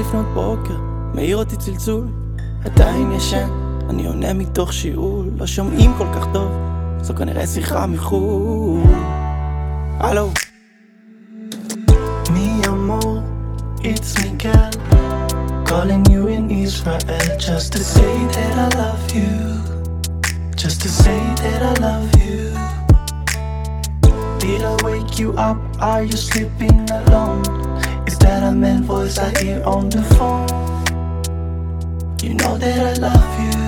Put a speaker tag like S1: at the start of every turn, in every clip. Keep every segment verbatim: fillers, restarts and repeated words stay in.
S1: לפנות בוקר, מאיר אותי צלצול, עדיין ישן, אני עונה מתוך שיעול, לא שומעים כל כך טוב, זו כנראה שיחה מחול. הלו
S2: Mi amor, it's Miguel, calling you in Israel, just to say that I love you, just to say that I love you. Did I wake you up? Are you sleeping alone? Is that a man's voice I hear on the phone? You know that I love you.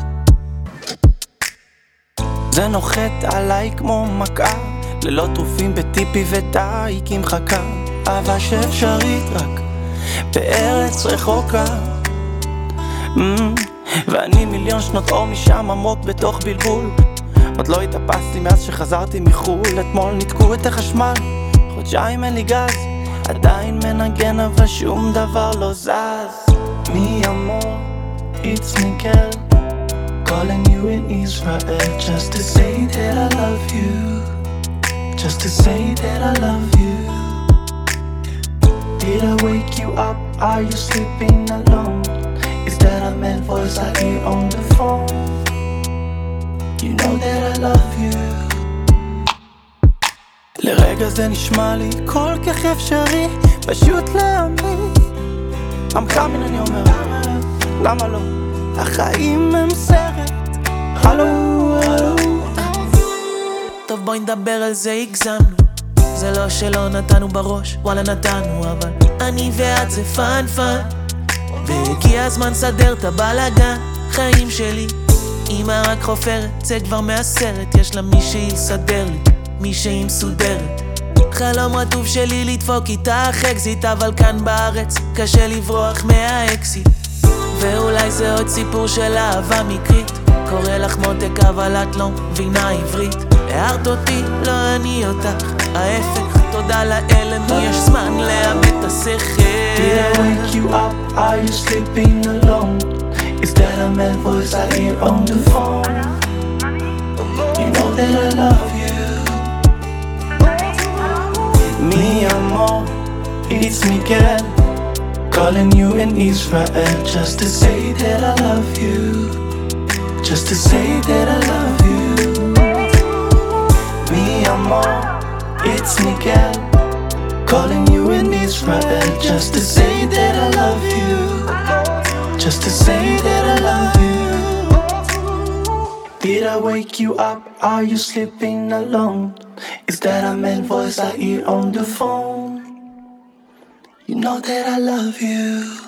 S1: זה נוחת עליי כמו מכה, ללא טרופים בטיפי וטייק עם חכה, אהבה שאפשרית רק בארץ רחוקה. mm, ואני מיליון שנות אור משם עמוק בתוך בלבול, עוד לא התאפסתי מאז שחזרתי מחול. אתמול ניתקו את החשמל, חודשיים אין לי גז, עדיין מנגן אבל שום דבר לא זז.
S2: Mi amor, it's Miguel, calling you in Israel, just to say that I love you, just to say that I love you. Did I wake you up? Are you sleeping alone? Is that a man's voice I hear on the phone? You know that I love you.
S1: לרגע זה נשמע לי כל כך אפשרי, פשוט להאמין. I'm coming אני אומר, למה לא? החיים הם סרט. הלו, הלו.
S3: טוב בואי נדבר על זה, הגזמנו. זה לא שלא נתנו בראש, וואלה נתנו, אבל אני ואת זה פן פן, והגיע הזמן סדר את הבלגן. חיים שלי אמא רק חופרת, זה כבר מהסרט, יש לה מישהי לסדר לי, מישהי מסודרת. חלום רטוב שלי לדפוק איתך אקזיט, אבל כאן בארץ קשה לברוח מהאקסיט. ואולי זה עוד סיפור של אהבה מקרית, קורא לך מותק אבל את לא מבינה עברית. הערת אותי, לא אני אותך, ההפך, תודה לאל לנו יש זמן לאבד את השכל.
S2: Did I wake you up? Are you sleeping alone? Is that a man's voice I hear on the phone? You know that I love you. Mi amor, it's Miguel, calling you in Israel, just to say that I love you, just to say that I love you. Mi amor, it's Miguel, calling you in Israel, just to say that I love you, just to say that I love you. Did I wake you up? Are you sleeping alone? Is that a man's voice I hear on the phone? You know that I love you.